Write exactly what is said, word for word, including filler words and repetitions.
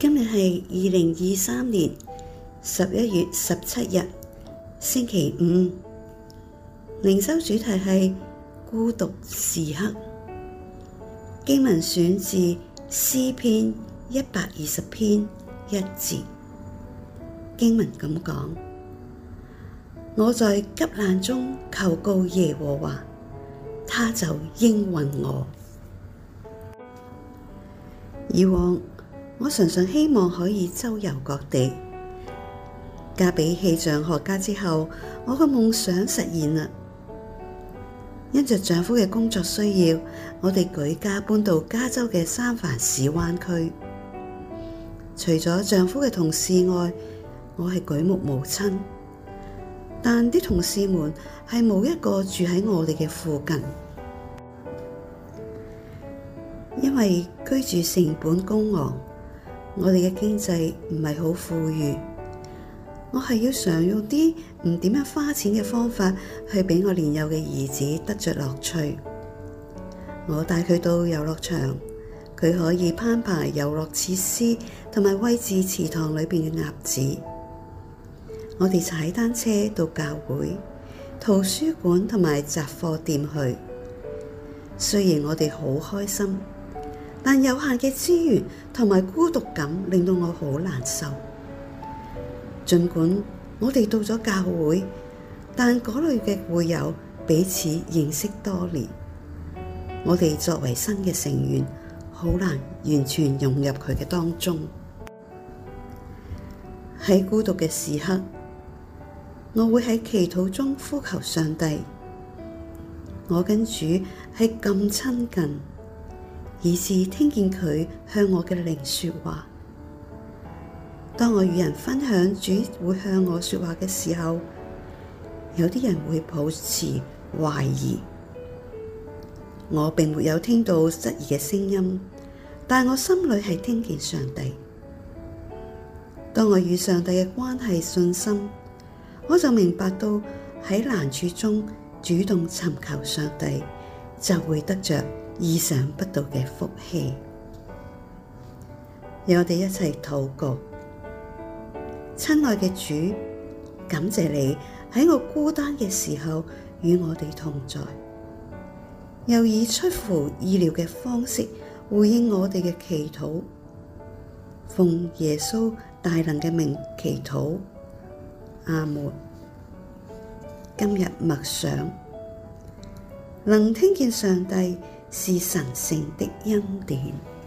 今日係二零二三年十一月十七日，星期五。靈修主題係孤獨時刻。經文選自詩篇一百二十篇一節。經文咁講：我在急難中求告耶和華，他就應允我。以往我常常希望可以周遊各地。嫁俾氣象學家之後，我嘅夢想實現啦。因着丈夫嘅工作需要，我哋舉家搬到加州嘅三藩市灣區。除咗丈夫嘅同事外，我係舉目無親。但啲同事們係冇一個住喺我哋嘅附近。因為居住成本高昂，我哋嘅經濟唔係好富裕，我係要常用啲唔點樣花錢嘅方法去俾我年幼嘅兒子得着樂趣。我帶佢到遊樂場，佢可以攀爬遊樂設施同埋餵飼池塘裏邊嘅鴨子。我哋踩單車到教會、圖書館同埋雜貨店去。雖然我哋好開心，但有限嘅資源同埋孤獨感令到我好難受。儘管我哋到咗教會，但嗰類嘅會友彼此認識多年，我哋作為新嘅成員，好難完全融入佢嘅當中。喺孤獨嘅時刻，我會喺祈禱中呼求上帝。我跟主係咁親近，以致聽見佢向我嘅靈說話。當我與人分享主會向我說話嘅時候，有啲人會保持懷疑。我並沒有聽到質疑嘅聲音，但我心裏係聽見上帝。當我與上帝嘅關係信心，我就明白到喺難處中主動尋求上帝，就會得着意想不到嘅福氣。讓我哋一齊禱告。親愛嘅主，感謝你喺我孤單嘅時候與我哋同在，又以出乎意料嘅方式回應我哋嘅祈禱。奉耶穌大能嘅名祈禱，阿門。今日默想，能聽見上帝是神聖的恩典。